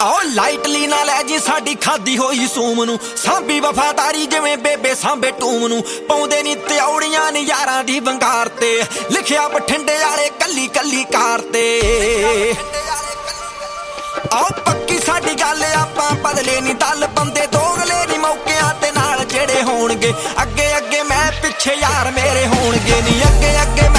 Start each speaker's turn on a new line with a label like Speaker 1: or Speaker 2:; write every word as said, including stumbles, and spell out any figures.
Speaker 1: ਆਓ ਲਾਈਟਲੀ ਨਾ ਲੈ ਜੀ ਸਾਡੀ ਖਾਦੀ ਹੋਈ ਸੂਮ ਨੂੰ, ਸਾਂਭੀ ਵਫਾਦਾਰੀ ਜਿਵੇਂ ਬੇਬੇ ਸਾਂਭੇ ਟੂਮ ਨੂੰ। ਪਾਉਂਦੇ ਨੀ ਤਿਉੜੀਆਂ ਨੀ ਯਾਰਾਂ ਦੀ ਵੰਗਾਰ ਤੇ, ਲਿਖਿਆ ਬਠਿੰਡੇ ਵਾਲੇ ਕੱਲੀ ਕੱਲੀ ਕਾਰ ਤੇ। ਆਓ ਪੱਕੀ ਸਾਡੀ ਗੱਲ ਆਪਾਂ ਬਦਲੇ ਨੀ ਦਲ, ਬੰਦੇ ਦੋਗਲੇ ਨੀ ਮੌਕਿਆਂ ਤੇ ਨਾਲ ਜਿਹੜੇ ਹੋਣਗੇ। ਅੱਗੇ ਅੱਗੇ ਮੈਂ ਪਿੱਛੇ ਯਾਰ ਮੇਰੇ ਹੋਣਗੇ ਨੀ, ਅੱਗੇ ਅੱਗੇ